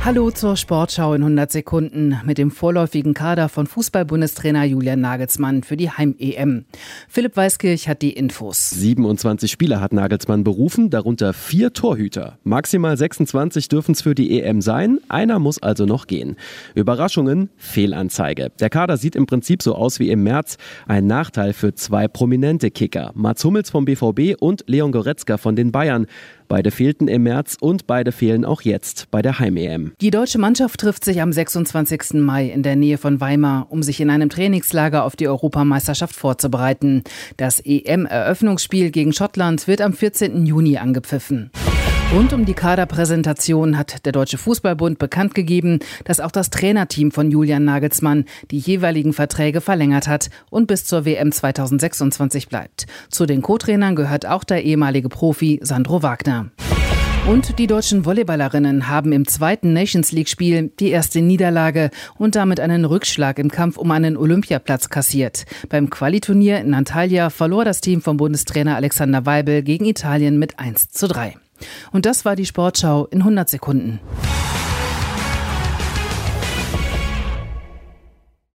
Hallo zur Sportschau in 100 Sekunden mit dem vorläufigen Kader von Fußball-Bundestrainer Julian Nagelsmann für die Heim-EM. Philipp Weiskirch hat die Infos. 27 Spieler hat Nagelsmann berufen, darunter 4 Torhüter. Maximal 26 dürfen es für die EM sein, einer muss also noch gehen. Überraschungen, Fehlanzeige. Der Kader sieht im Prinzip so aus wie im März. Ein Nachteil für 2 prominente Kicker. Mats Hummels vom BVB und Leon Goretzka von den Bayern. Beide fehlten im März und beide fehlen auch jetzt bei der Heim-EM. Die deutsche Mannschaft trifft sich am 26. Mai in der Nähe von Weimar, um sich in einem Trainingslager auf die Europameisterschaft vorzubereiten. Das EM-Eröffnungsspiel gegen Schottland wird am 14. Juni angepfiffen. Rund um die Kaderpräsentation hat der Deutsche Fußballbund bekannt gegeben, dass auch das Trainerteam von Julian Nagelsmann die jeweiligen Verträge verlängert hat und bis zur WM 2026 bleibt. Zu den Co-Trainern gehört auch der ehemalige Profi Sandro Wagner. Und die deutschen Volleyballerinnen haben im zweiten Nations-League-Spiel die erste Niederlage und damit einen Rückschlag im Kampf um einen Olympiaplatz kassiert. Beim Qualiturnier in Antalya verlor das Team von Bundestrainer Alexander Waibel gegen Italien mit 1:3. Und das war die Sportschau in 100 Sekunden.